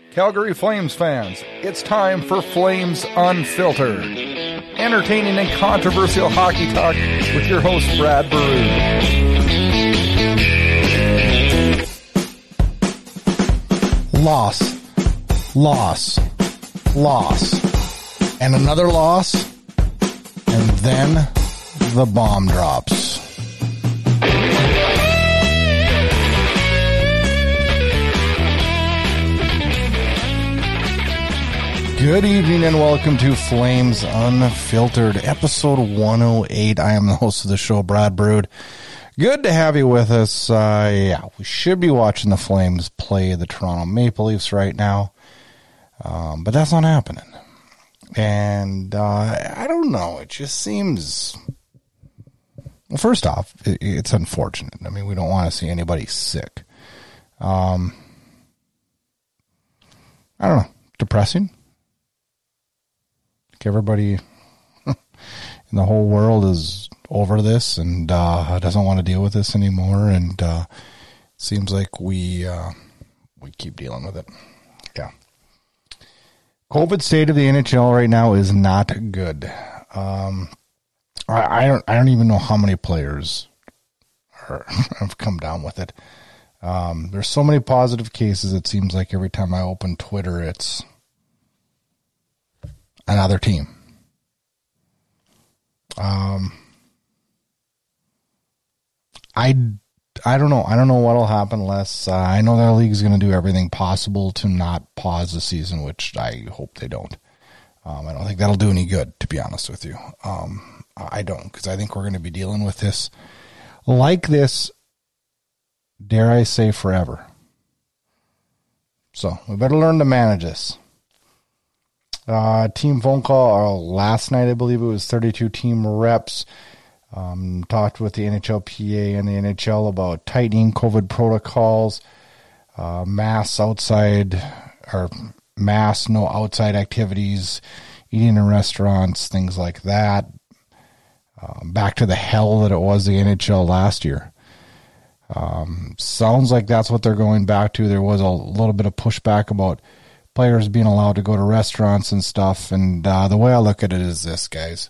Calgary Flames fans, it's time for Flames Unfiltered. Entertaining and controversial hockey talk with your host, Brad Baroud. Loss, and another loss, and then the bomb drops. Good evening and welcome to Flames Unfiltered, episode 108. I am the host of the show, Brad Baroud. Good to have you with us. We should be watching the Flames play the Toronto Maple Leafs right now, but that's not happening. And I don't know, it just seems... Well, first off, it's unfortunate. I mean, we don't want to see anybody sick. I don't know, depressing? Everybody in the whole world is over this and doesn't want to deal with this anymore, and seems like we keep dealing with it. Yeah. COVID state of the NHL right now is not good. I don't even know how many players have come down with it. There's so many positive cases. It seems like every time I open Twitter, it's another team. I don't know. I don't know what'll happen unless I know the league is going to do everything possible to not pause the season, which I hope they don't. I don't think that'll do any good, to be honest with you. I don't, because I think we're going to be dealing with this like this, dare I say, forever. So we better learn to manage this. Team phone call last night, I believe it was 32 team reps. Talked with the NHLPA and the NHL about tightening COVID protocols, mass no outside activities, eating in restaurants, things like that. Back to the hell that it was the NHL last year. Sounds like that's what they're going back to. There was a little bit of pushback about players being allowed to go to restaurants and stuff. And the way I look at it is this, guys.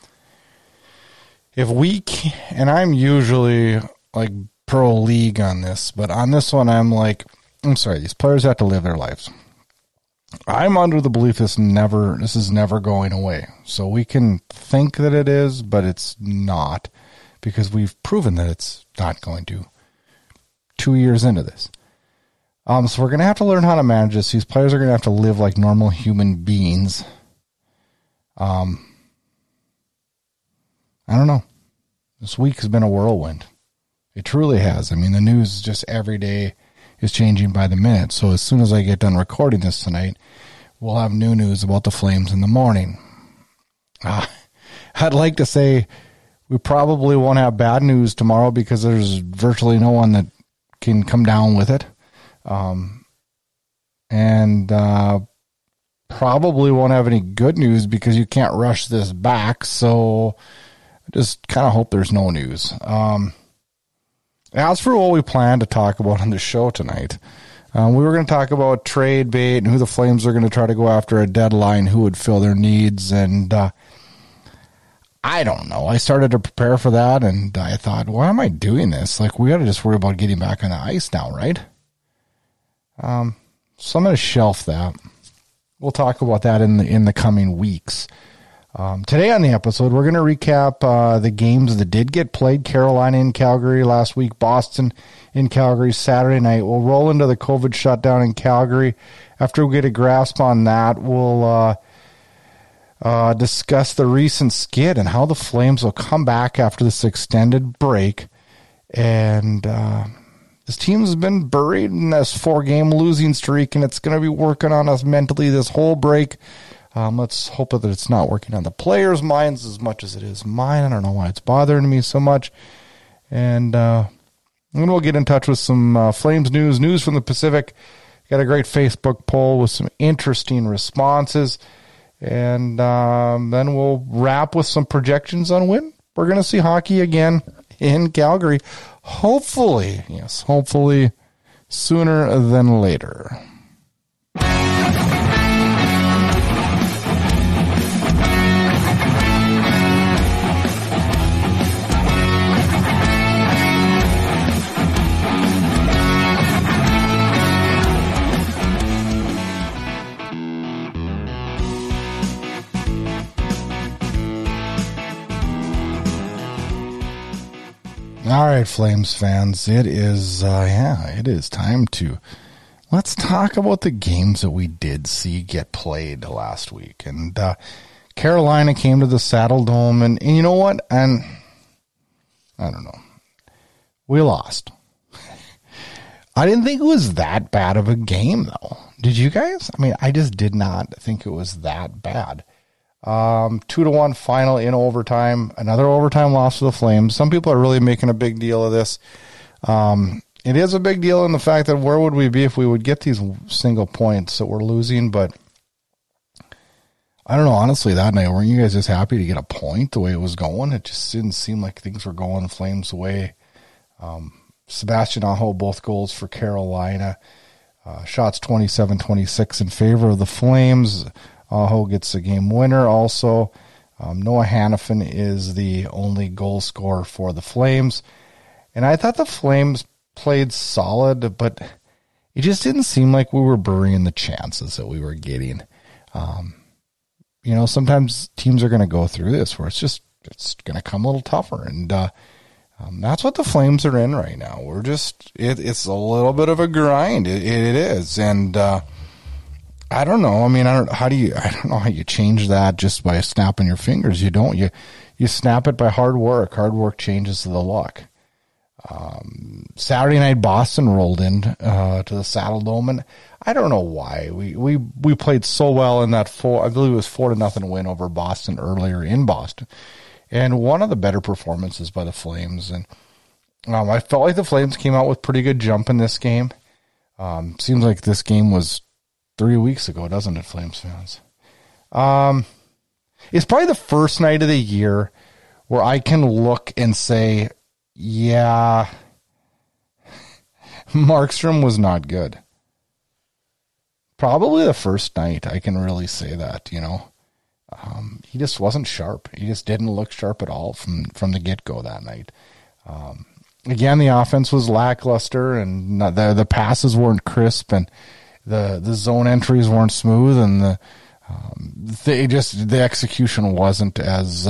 If we can, and I'm usually like pro league on this, but on this one, I'm sorry, these players have to live their lives. I'm under the belief this is never going away. So we can think that it is, but it's not, because we've proven that it's not going to 2 years into this. So we're going to have to learn how to manage this. These players are going to have to live like normal human beings. I don't know. This week has been a whirlwind. It truly has. I mean, the news just every day is changing by the minute. So as soon as I get done recording this tonight, we'll have new news about the Flames in the morning. I'd like to say we probably won't have bad news tomorrow because there's virtually no one that can come down with it. Probably won't have any good news because you can't rush this back. So I just kind of hope there's no news. As for what we plan to talk about on the show tonight, we were going to talk about trade bait and who the Flames are going to try to go after a deadline, who would fill their needs. And, I don't know. I started to prepare for that and I thought, why am I doing this? Like, we got to just worry about getting back on the ice now, right? So I'm going to shelf that. We'll talk about that in the coming weeks. Today on the episode, we're going to recap the games that did get played. Carolina in Calgary last week, Boston in Calgary Saturday night. We'll roll into the COVID shutdown in Calgary. After we get a grasp on that, we'll discuss the recent skid and how the Flames will come back after this extended break. And this team has been buried in this 4-game losing streak, and it's going to be working on us mentally this whole break. Let's hope that it's not working on the players' minds as much as it is mine. I don't know why it's bothering me so much. And then we'll get in touch with some Flames news from the Pacific. Got a great Facebook poll with some interesting responses. And then we'll wrap with some projections on when we're going to see hockey again in Calgary. Hopefully sooner than later. All right, Flames fans, it is time to let's talk about the games that we did see get played last week. And Carolina came to the Saddle Dome, and you know what? And I don't know, we lost. I didn't think it was that bad of a game, though. Did you guys? I mean, I just did not think it was that bad. 2-1 final in overtime. Another overtime loss for the Flames. Some people are really making a big deal of this. It is a big deal in the fact that where would we be if we would get these single points that we're losing? But I don't know. Honestly, that night, weren't you guys just happy to get a point the way it was going? It just didn't seem like things were going Flames' way. Sebastian Aho, both goals for Carolina. Shots 27-26 in favor of the Flames. Aho gets the game winner also. Noah Hannafin is the only goal scorer for the Flames. And I thought the Flames played solid, but it just didn't seem like we were burying the chances that we were getting. Sometimes teams are going to go through this where it's going to come a little tougher. And that's what the Flames are in right now. We're it's a little bit of a grind. It is. And I don't know. I mean, I don't know how you change that just by snapping your fingers. You don't. You snap it by hard work. Hard work changes the luck. Saturday night, Boston rolled in to the Saddle Dome, and I don't know why. We played so well in that I believe it was 4-0 win over Boston earlier in Boston, and one of the better performances by the Flames. And I felt like the Flames came out with pretty good jump in this game. Seems like this game was 3 weeks ago, doesn't it, Flames fans? It's probably the first night of the year where I can look and say, yeah, Markstrom was not good. Probably the first night I can really say that, he just wasn't sharp. He just didn't look sharp at all from the get-go that night. Again, the offense was lackluster, and the passes weren't crisp, and the zone entries weren't smooth, and the execution wasn't as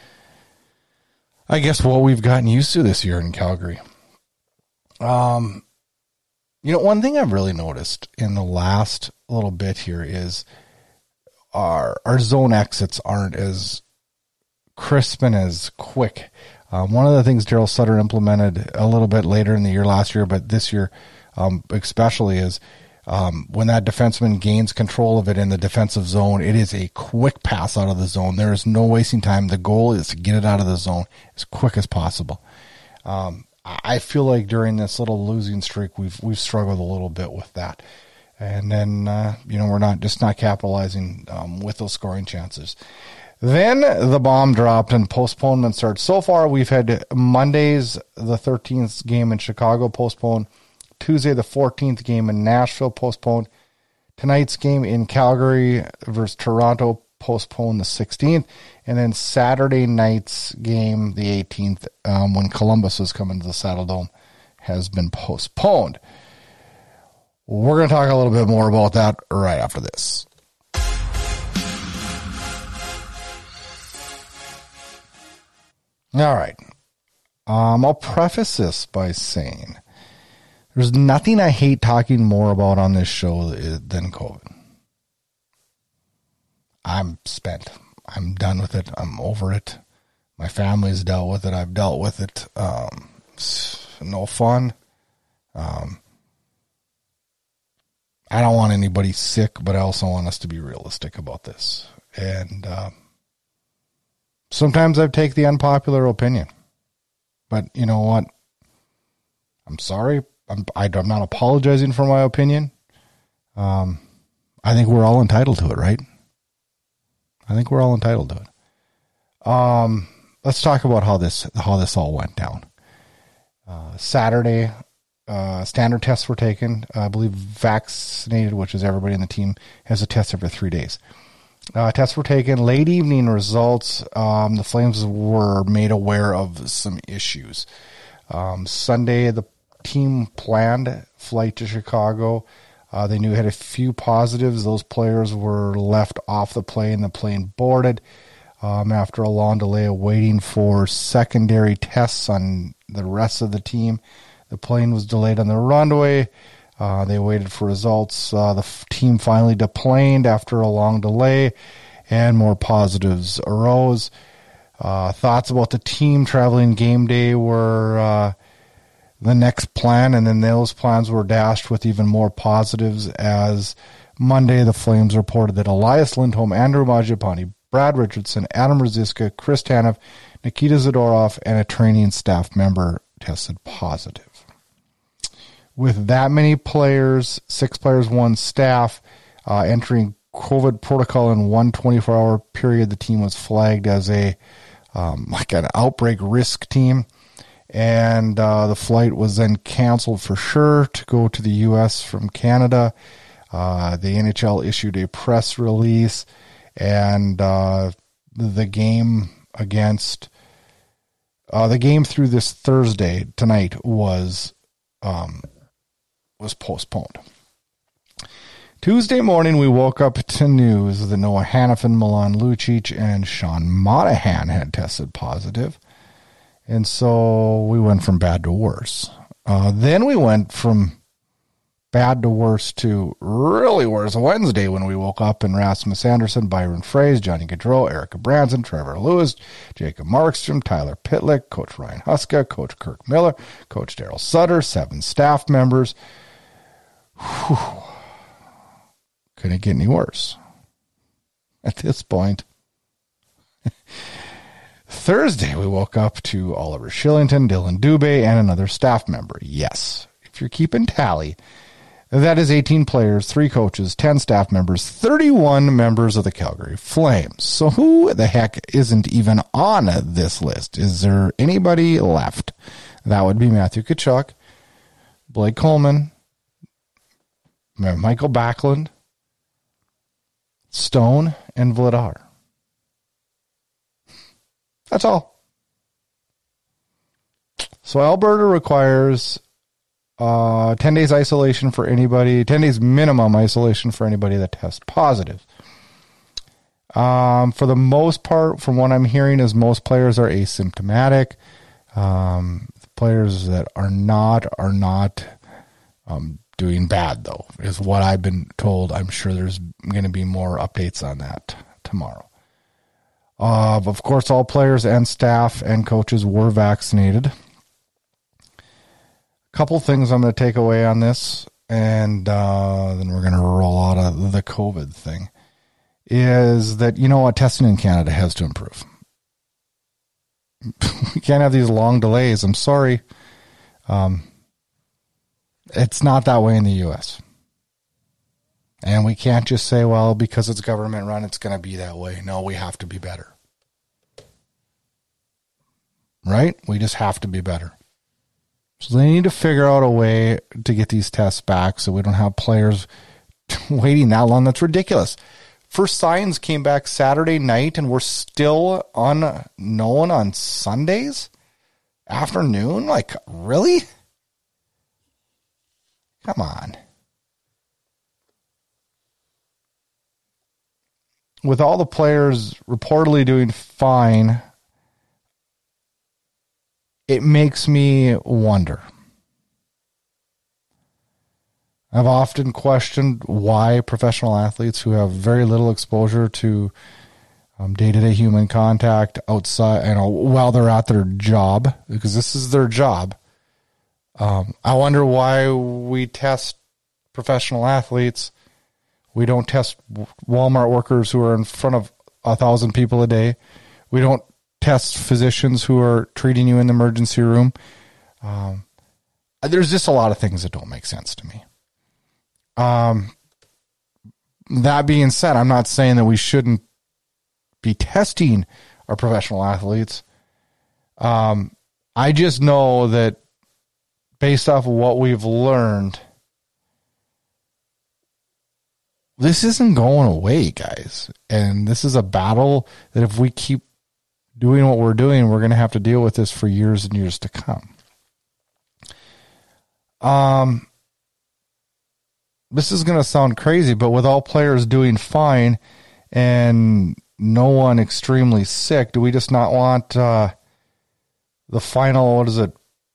I guess what we've gotten used to this year in Calgary. One thing I've really noticed in the last little bit here is our zone exits aren't as crisp and as quick. One of the things Daryl Sutter implemented a little bit later in the year last year, but this year especially, is when that defenseman gains control of it in the defensive zone, it is a quick pass out of the zone. There is no wasting time. The goal is to get it out of the zone as quick as possible. I feel like during this little losing streak, we've struggled a little bit with that. And then, we're not capitalizing with those scoring chances. Then the bomb dropped and postponement started. So far, we've had Monday's, the 13th game in Chicago postponed. Tuesday, the 14th game in Nashville postponed. Tonight's game in Calgary versus Toronto postponed the 16th. And then Saturday night's game, the 18th, when Columbus is coming to the Saddle Dome, has been postponed. We're going to talk a little bit more about that right after this. All right. I'll preface this by saying there's nothing I hate talking more about on this show than COVID. I'm spent. I'm done with it. I'm over it. My family's dealt with it. I've dealt with it. It's no fun. I don't want anybody sick, but I also want us to be realistic about this. And sometimes I take the unpopular opinion. But you know what? I'm sorry. I'm not apologizing for my opinion. I think we're all entitled to it, right? I think we're all entitled to it. Let's talk about how this all went down. Saturday, standard tests were taken. I believe vaccinated, which is everybody in the team, has a test every 3 days. Tests were taken. Late evening results. The Flames were made aware of some issues. Sunday, the team planned flight to Chicago. They knew it had a few positives. Those players were left off the plane. The plane boarded after a long delay of waiting for secondary tests on the rest of the team. The plane was delayed on the runway. They waited for results. The team finally deplaned after a long delay, and more positives arose. Thoughts about the team traveling game day were the next plan, and then those plans were dashed with even more positives as Monday the Flames reported that Elias Lindholm, Andrew Mangiapane, Brad Richardson, Adam Ruzicka, Chris Tanev, Nikita Zadorov, and a training staff member tested positive. With that many players, 6 players, 1 staff, entering COVID protocol in one 24-hour period, the team was flagged as an outbreak risk team. And the flight was then canceled for sure to go to the U.S. from Canada. The NHL issued a press release, and the game through this Thursday tonight was postponed. Tuesday morning, we woke up to news that Noah Hanifin, Milan Lucic, and Sean Monahan had tested positive. And so we went from bad to worse. Then we went from bad to worse to really worse Wednesday when we woke up and Rasmus Anderson, Byron Froese, Johnny Gaudreau, Erica Branson, Trevor Lewis, Jacob Markstrom, Tyler Pitlick, Coach Ryan Huska, Coach Kirk Miller, Coach Daryl Sutter, 7 staff members. Couldn't get any worse at this point. Thursday, we woke up to Oliver Shillington, Dylan Dubé, and another staff member. Yes, if you're keeping tally, that is 18 players, 3 coaches, 10 staff members, 31 members of the Calgary Flames. So who the heck isn't even on this list? Is there anybody left? That would be Matthew Tkachuk, Blake Coleman, Michael Backlund, Stone, and Vladar. That's all. So Alberta requires 10 days isolation for anybody, 10 days minimum isolation for anybody that tests positive. For the most part, from what I'm hearing, is most players are asymptomatic. Players that are not doing bad, though, is what I've been told. I'm sure there's going to be more updates on that tomorrow. Of course, all players and staff and coaches were vaccinated. A couple things I'm going to take away on this, and then we're going to roll out of the COVID thing, is that, testing in Canada has to improve. We can't have these long delays. I'm sorry. It's not that way in the U.S. And we can't just say, well, because it's government run, it's going to be that way. No, we have to be better. Right? We just have to be better. So they need to figure out a way to get these tests back so we don't have players waiting that long. That's ridiculous. First signs came back Saturday night and we're still unknown on Sundays afternoon? Like, really? Come on. With all the players reportedly doing fine, it makes me wonder. I've often questioned why professional athletes who have very little exposure to day-to-day human contact outside, while they're at their job, because this is their job. I wonder why we test professional athletes. We don't test Walmart workers who are in front of 1,000 people a day. We don't test physicians who are treating you in the emergency room. There's just a lot of things that don't make sense to me. That being said, I'm not saying that we shouldn't be testing our professional athletes. I just know that based off of what we've learned, this isn't going away, guys. And this is a battle that if we keep doing what we're doing, we're going to have to deal with this for years and years to come. This is going to sound crazy, but with all players doing fine and no one extremely sick, do we just not want the final,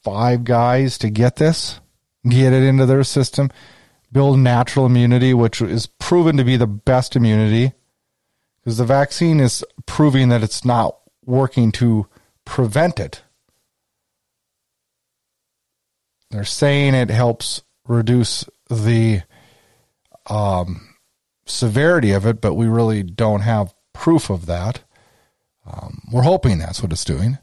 5 guys to get it into their system, build natural immunity, which is proven to be the best immunity, because the vaccine is proving that it's not working to prevent it. They're saying it helps reduce the severity of it, but we really don't have proof of that. We're hoping that's what it's doing.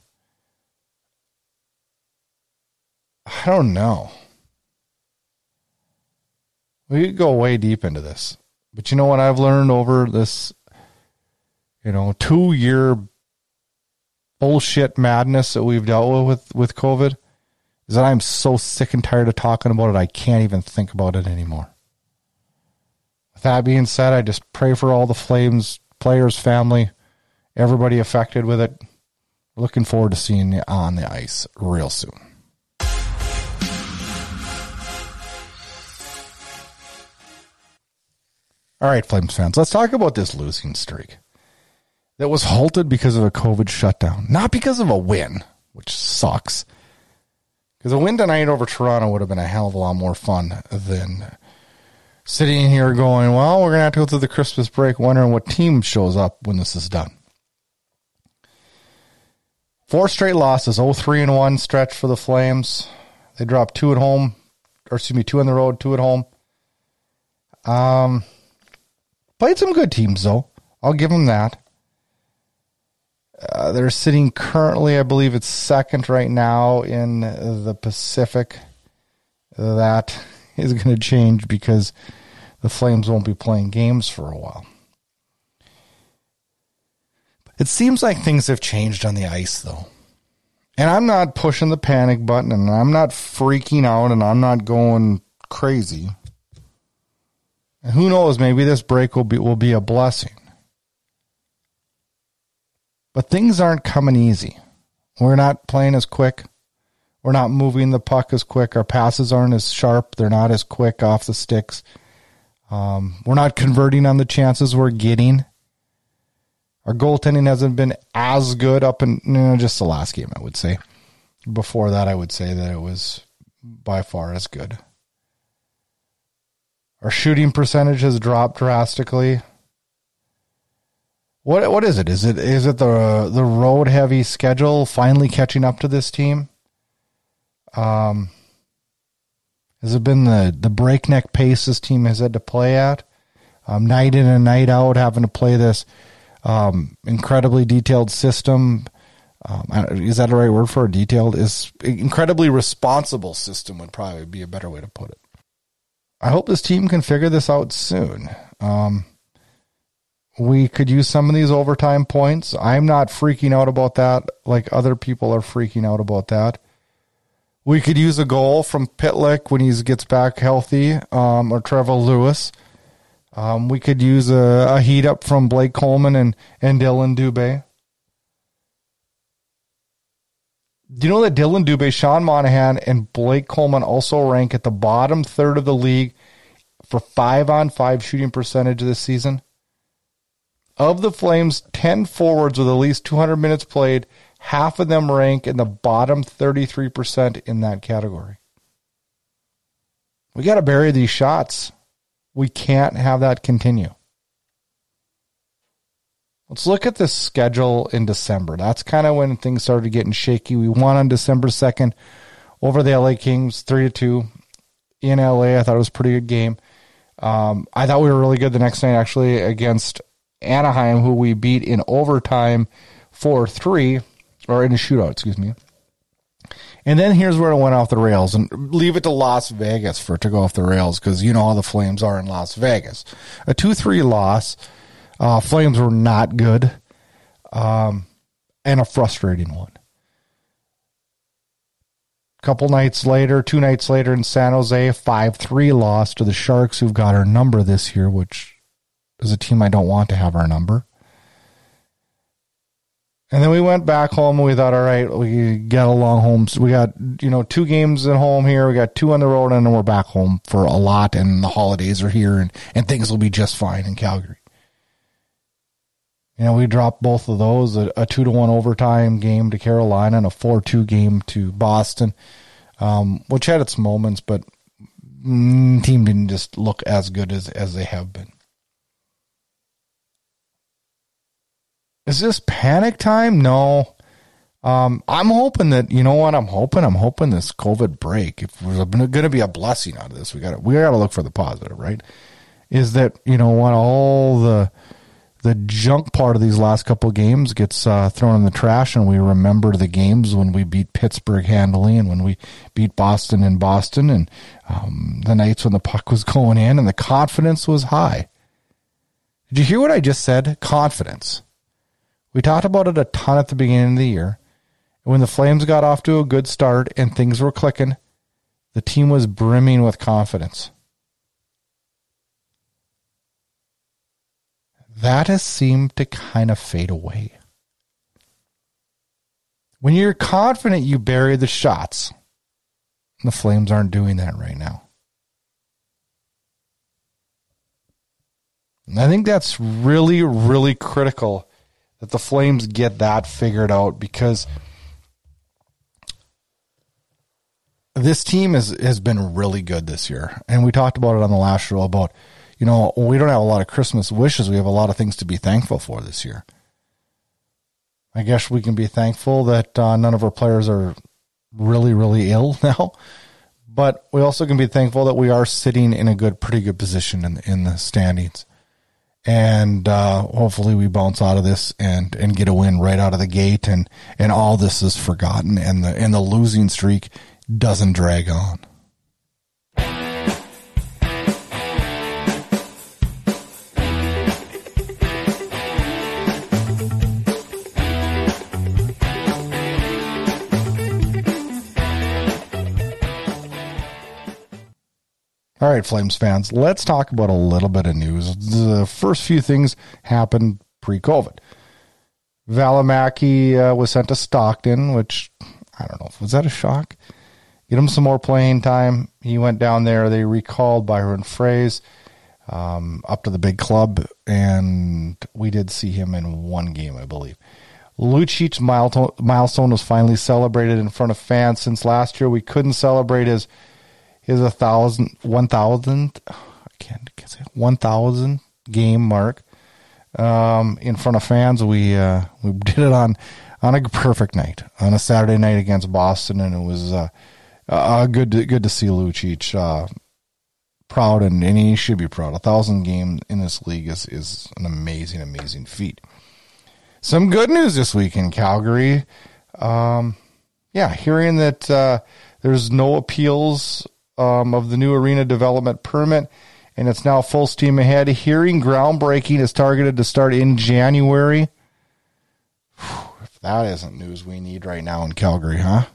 I don't know. We could go way deep into this. But you know what I've learned over this, 2-year bullshit madness that we've dealt with COVID is that I'm so sick and tired of talking about it, I can't even think about it anymore. With that being said, I just pray for all the Flames players, family, everybody affected with it. Looking forward to seeing you on the ice real soon. All right, Flames fans, let's talk about this losing streak that was halted because of a COVID shutdown, not because of a win, which sucks. Because a win tonight over Toronto would have been a hell of a lot more fun than sitting here going, well, we're going to have to go through the Christmas break wondering what team shows up when this is done. 4 straight losses, 0-3-1 stretch for the Flames. They dropped 2 at home, 2 on the road, 2 at home. Played some good teams, though. I'll give them that. They're sitting currently, I believe it's second right now in the Pacific. That is going to change because the Flames won't be playing games for a while. It seems like things have changed on the ice, though. And I'm not pushing the panic button, and I'm not freaking out, and I'm not going crazy. And who knows, maybe this break will be a blessing. But things aren't coming easy. We're not playing as quick. We're not moving the puck as quick. Our passes aren't as sharp. They're not as quick off the sticks. We're not converting on the chances we're getting. Our goaltending hasn't been as good up in just the last game, I would say. Before that, I would say that it was by far as good. Our shooting percentage has dropped drastically. What is it? Is it the road heavy schedule finally catching up to this team? Has it been the breakneck pace this team has had to play at? Night in and night out, having to play this incredibly detailed system. Is that the right word for it? Detailed? Is incredibly responsible system would probably be a better way to put it. I hope this team can figure this out soon. We could use some of these overtime points. I'm not freaking out about that like other people are freaking out about that. We could use a goal from Pitlick when he gets back healthy, or Trevor Lewis. We could use a heat up from Blake Coleman and Dylan Dubé. Do you know that Dylan Dubé, Sean Monahan, and Blake Coleman also rank at the bottom third of the league for 5-on-5 shooting percentage this season? Of the Flames' 10 forwards with at least 200 minutes played, half of them rank in the bottom 33% in that category. We got to bury these shots. We can't have that continue. Let's look at the schedule in December. That's kind of when things started getting shaky. We won on December 2nd over the LA Kings, 3-2 in LA. I thought it was a pretty good game. I thought we were really good the next night, actually, against Anaheim, who we beat in overtime 4-3, or in a shootout, excuse me. And then here's where it went off the rails, and leave it to Las Vegas for it to go off the rails, because you know how the Flames are in Las Vegas. A 2-3 loss. Flames were not good, and a frustrating one. Two nights later in San Jose, 5-3 loss to the Sharks, who've got our number this year, which is a team I don't want to have our number. And then we went back home and we thought, all right, we get along home. So we got, 2 games at home here. We got 2 on the road, and then we're back home for a lot, and the holidays are here, and things will be just fine in Calgary. We dropped both of those, a 2-1 overtime game to Carolina and a 4-2 game to Boston. which had its moments, but team didn't just look as good as they have been. Is this panic time? No. I'm hoping that, you know what I'm hoping this COVID break, if there's going to be a blessing out of this, we got to look for the positive, right? Is that, you know what, all the junk part of these last couple of games gets thrown in the trash, and we remember the games when we beat Pittsburgh handily and when we beat Boston in Boston, and the nights when the puck was going in and the confidence was high. Did you hear what I just said? Confidence. We talked about it a ton at the beginning of the year. When the Flames got off to a good start and things were clicking, the team was brimming with confidence. That has seemed to kind of fade away. When you're confident, you bury the shots. The Flames aren't doing that right now. And I think that's really, really critical that the Flames get that figured out, because this team has been really good this year. And we talked about it on the last show about, you know, we don't have a lot of Christmas wishes. We have a lot of things to be thankful for this year. I guess we can be thankful that none of our players are really, really ill now. But we also can be thankful that we are sitting in a pretty good position in the standings. And hopefully we bounce out of this and get a win right out of the gate, and all this is forgotten, and the losing streak doesn't drag on. All right, Flames fans, let's talk about a little bit of news. The first few things happened pre-COVID. Valimaki was sent to Stockton, which, I don't know, was that a shock? Get him some more playing time. He went down there. They recalled Byron Froese up to the big club, and we did see him in one game, I believe. Lucic's milestone was finally celebrated in front of fans. Since last year, we couldn't celebrate his 1,000 game mark in front of fans. We did it on a perfect night, on a Saturday night against Boston, and it was good to see Lucic proud, and he should be proud. 1,000 games in this league is an amazing feat. Some good news this week in Calgary. Hearing that there's no appeals of the new arena development permit, and it's now full steam ahead. Hearing groundbreaking is targeted to start in January. If that isn't news we need right now in Calgary, huh?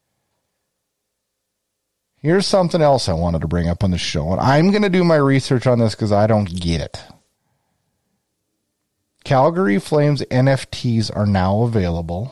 Here's something else I wanted to bring up on the show, and I'm going to do my research on this because I don't get it. Calgary Flames NFTs are now available.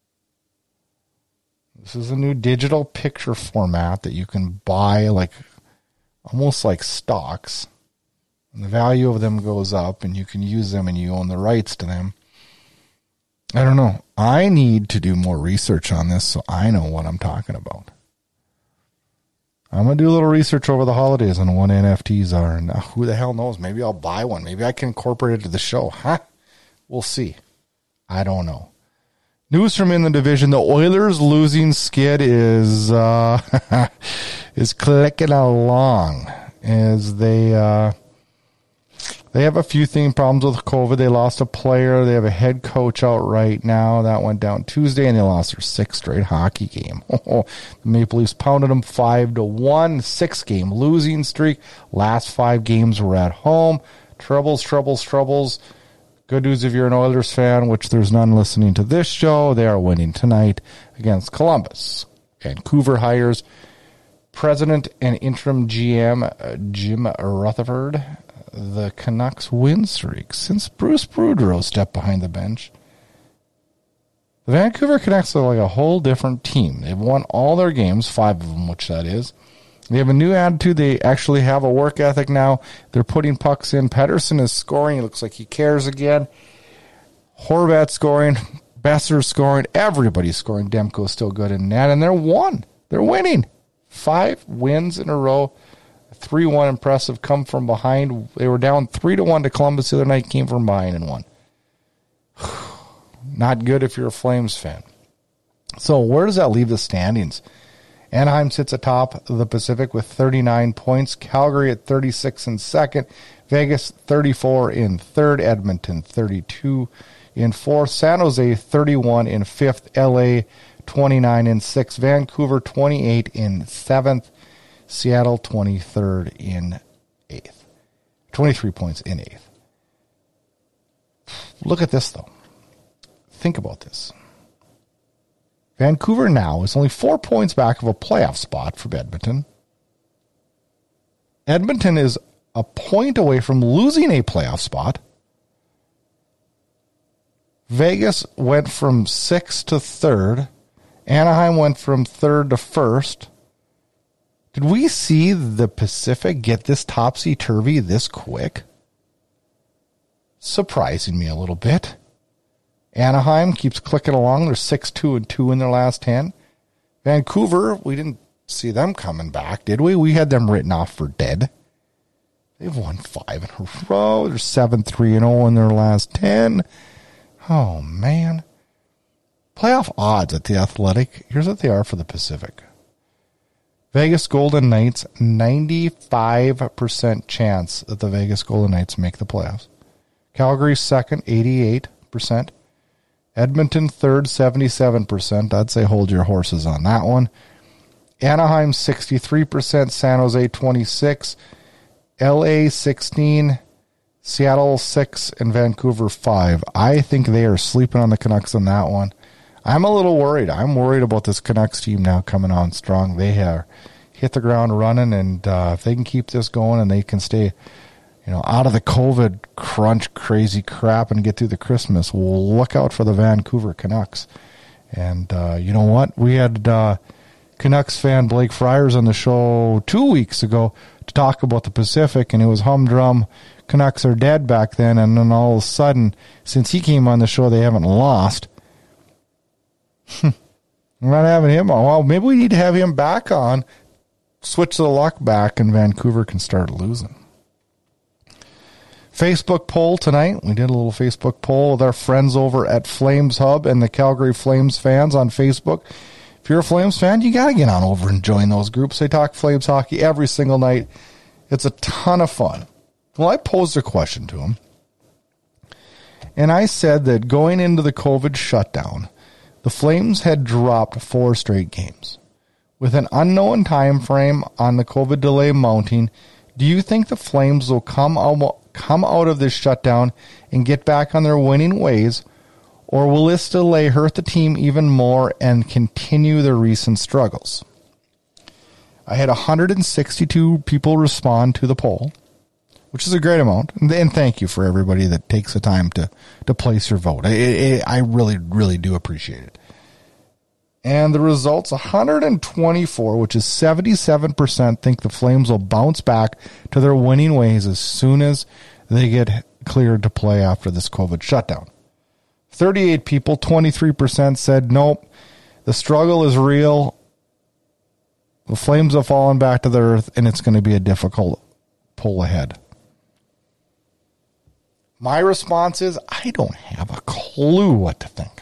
This is a new digital picture format that you can buy, almost like stocks. And the value of them goes up, and you can use them, and you own the rights to them. I don't know. I need to do more research on this so I know what I'm talking about. I'm going to do a little research over the holidays on what NFTs are, and who the hell knows? Maybe I'll buy one. Maybe I can incorporate it to the show. Huh? We'll see. I don't know. News from in the division: the Oilers' losing skid is clicking along as they have a few problems with COVID. They lost a player. They have a head coach out right now. That went down Tuesday, and they lost their sixth straight hockey game. The Maple Leafs pounded them 5-1, 6-game losing streak. Last 5 games were at home. Troubles. Good news if you're an Oilers fan, which there's none listening to this show. They are winning tonight against Columbus. Vancouver hires president and interim GM Jim Rutherford. The Canucks win streak since Bruce Boudreau stepped behind the bench. The Vancouver Canucks are like a whole different team. They've won all their games, 5 of them, which that is. They have a new attitude. They actually have a work ethic now. They're putting pucks in. Pettersson is scoring. It looks like he cares again. Horvat's scoring. Besser's scoring. Everybody's scoring. Demko's still good in net. And they're 1. They're winning. 5 wins in a row. 3-1 impressive, come from behind. They were down 3-1 to Columbus the other night, came from behind and won. Not good if you're a Flames fan. So where does that leave the standings? Anaheim sits atop the Pacific with 39 points. Calgary at 36 in second. Vegas 34 in third. Edmonton 32 in fourth. San Jose 31 in fifth. LA 29 in sixth. Vancouver 28 in seventh. Seattle 23rd in eighth. 23 points in eighth. Look at this, though. Think about this. Vancouver now is only 4 points back of a playoff spot for Edmonton. Edmonton is a point away from losing a playoff spot. Vegas went from 6th to 3rd. Anaheim went from 3rd to 1st. Did we see the Pacific get this topsy-turvy this quick? Surprising me a little bit. Anaheim keeps clicking along. They're 6-2-2 in their last 10. Vancouver, we didn't see them coming back, did we? We had them written off for dead. They've won 5 in a row. They're 7-3-0 in their last 10. Oh, man. Playoff odds at the Athletic. Here's what they are for the Pacific. Vegas Golden Knights, 95% chance that the Vegas Golden Knights make the playoffs. Calgary second, 88%. Edmonton third, 77%. I'd say hold your horses on that one. Anaheim 63%, San Jose 26%, LA 16%, Seattle 6%, and Vancouver 5%. I think they are sleeping on the Canucks on that one. I'm a little worried. I'm worried about this Canucks team now coming on strong. They have hit the ground running, and if they can keep this going and they can stay out of the COVID crunch crazy crap and get through the Christmas, we'll look out for the Vancouver Canucks. And you know what? We had Canucks fan Blake Friars on the show 2 weeks ago to talk about the Pacific, and it was humdrum. Canucks are dead back then, and then all of a sudden, since he came on the show, they haven't lost. We're not having him on. Well, maybe we need to have him back on, switch the luck back, and Vancouver can start losing. Facebook poll tonight. We did a little Facebook poll with our friends over at Flames Hub and the Calgary Flames fans on Facebook. If you're a Flames fan, you got to get on over and join those groups. They talk Flames hockey every single night. It's a ton of fun. Well, I posed a question to them, and I said that going into the COVID shutdown, the Flames had dropped 4 straight games. With an unknown time frame on the COVID delay mounting, do you think the Flames will come out of this shutdown and get back on their winning ways, or will this delay hurt the team even more and continue their recent struggles? I had 162 people respond to the poll, which is a great amount. And thank you for everybody that takes the time to place your vote. I really, really do appreciate it. And the results, 124, which is 77%, think the Flames will bounce back to their winning ways as soon as they get cleared to play after this COVID shutdown. 38 people, 23% said, nope, the struggle is real. The Flames have fallen back to the earth, and it's going to be a difficult pull ahead. My response is, I don't have a clue what to think.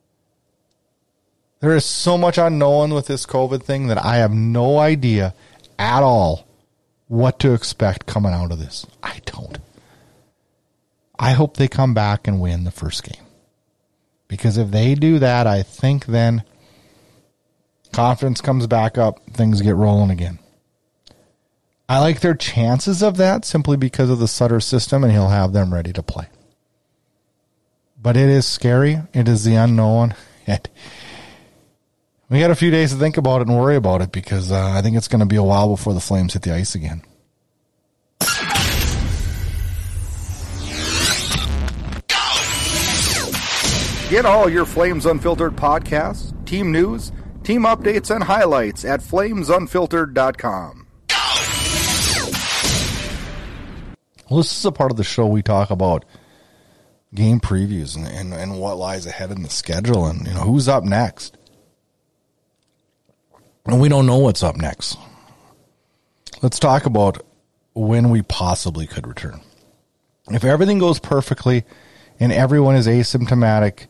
There is so much unknown with this COVID thing that I have no idea at all what to expect coming out of this. I don't. I hope they come back and win the first game. Because if they do that, I think then confidence comes back up, things get rolling again. I like their chances of that simply because of the Sutter system, and he'll have them ready to play. But it is scary. It is the unknown. We got a few days to think about it and worry about it because I think it's going to be a while before the Flames hit the ice again. Get all your Flames Unfiltered podcasts, team news, team updates, and highlights at flamesunfiltered.com. Well, this is a part of the show we talk about game previews and what lies ahead in the schedule and who's up next. And we don't know what's up next. Let's talk about when we possibly could return. If everything goes perfectly and everyone is asymptomatic,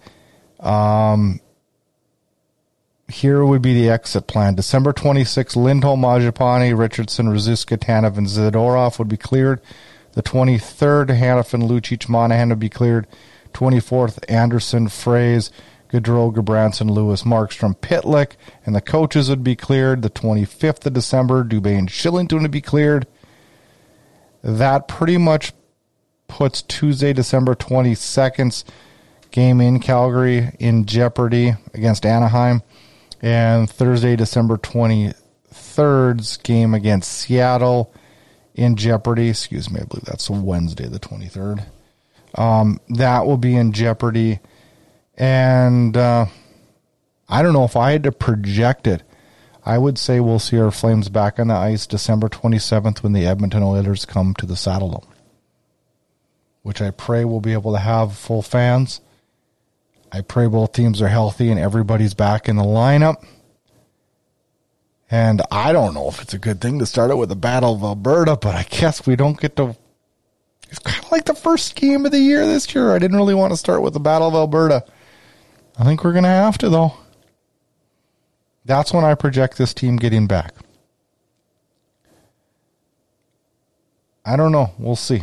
here would be the exit plan. December 26th, Lindholm, Majapani, Richardson, Rzuska, Tanev, and Zadorov would be cleared. The 23rd, Hanifin, Lucic, Monahan would be cleared. 24th, Anderson, Fraze, Gaudreau, Gabranson, Lewis, Markstrom, Pitlick, and the coaches would be cleared. The 25th of December, Dubé and Shillington would be cleared. That pretty much puts Tuesday, December 22nd's game in Calgary in jeopardy against Anaheim, and Thursday, December 23rd's game against Seattle in jeopardy. Excuse me, I believe that's Wednesday, the 23rd. That will be in jeopardy. And I don't know if I had to project it. I would say we'll see our Flames back on the ice December 27th when the Edmonton Oilers come to the Saddledome, which I pray we'll be able to have full fans. I pray both teams are healthy and everybody's back in the lineup. And I don't know if it's a good thing to start it with the Battle of Alberta, but I guess we don't get to. It's kind of like the first game of the year this year. I didn't really want to start with the Battle of Alberta. I think we're going to have to, though. That's when I project this team getting back. I don't know. We'll see.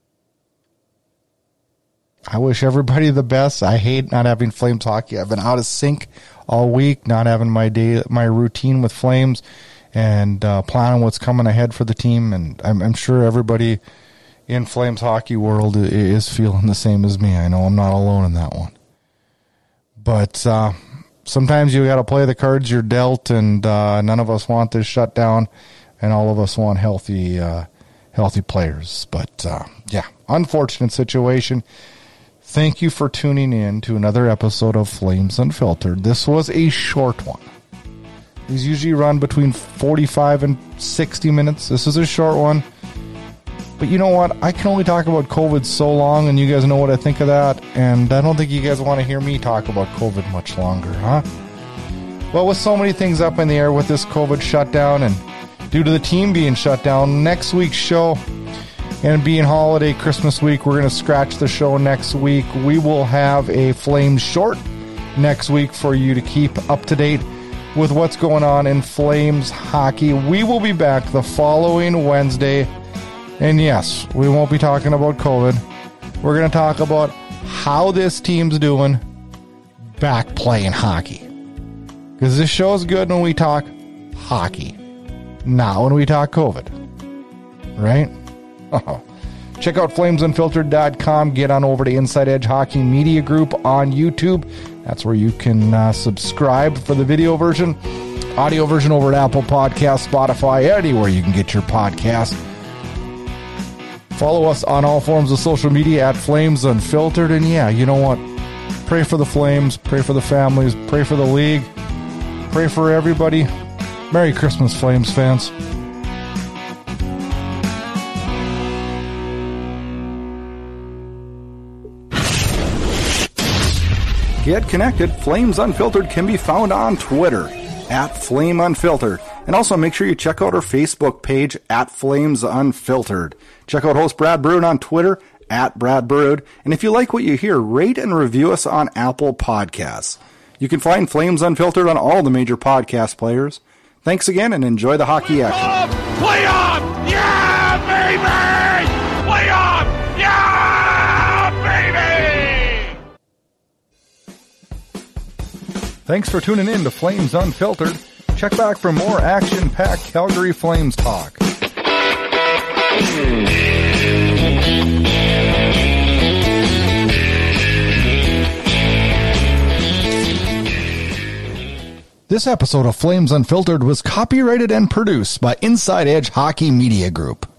I wish everybody the best. I hate not having Flames hockey. I've been out of sync all week, not having my routine with Flames, and planning what's coming ahead for the team. And I'm sure everybody in Flames hockey world is feeling the same as me. I know I'm not alone in that one. But sometimes you got to play the cards you're dealt, and none of us want this shutdown, and all of us want healthy players. But yeah, unfortunate situation. Thank you for tuning in to another episode of Flames Unfiltered. This was a short one. These usually run between 45 and 60 minutes. This is a short one. But you know what? I can only talk about COVID so long, and you guys know what I think of that. And I don't think you guys want to hear me talk about COVID much longer, huh? Well, with so many things up in the air with this COVID shutdown, and due to the team being shut down, next week's show, and being holiday Christmas week, we're going to scratch the show next week. We will have a Flames short next week for you to keep up to date with what's going on in Flames hockey. We will be back the following Wednesday. And yes, we won't be talking about COVID. We're going to talk about how this team's doing back playing hockey. Because this show is good when we talk hockey, not when we talk COVID. Right? Oh. Check out FlamesUnfiltered.com. Get on over to Inside Edge Hockey Media Group on YouTube. That's where you can subscribe for the video version. Audio version over at Apple Podcasts, Spotify, anywhere you can get your podcast. Follow us on all forms of social media at Flames Unfiltered. And yeah, you know what? Pray for the Flames. Pray for the families. Pray for the league. Pray for everybody. Merry Christmas, Flames fans. Get connected. Flames Unfiltered can be found on Twitter at Flame Unfiltered. And also make sure you check out our Facebook page at Flames Unfiltered. Check out host Brad Brood on Twitter at Brad Brood. And if you like what you hear, rate and review us on Apple Podcasts. You can find Flames Unfiltered on all the major podcast players. Thanks again and enjoy the hockey action. Play off! Yeah, baby! Play off! Yeah, baby! Thanks for tuning in to Flames Unfiltered. Check back for more action-packed Calgary Flames talk. This episode of Flames Unfiltered was copyrighted and produced by Inside Edge Hockey Media Group.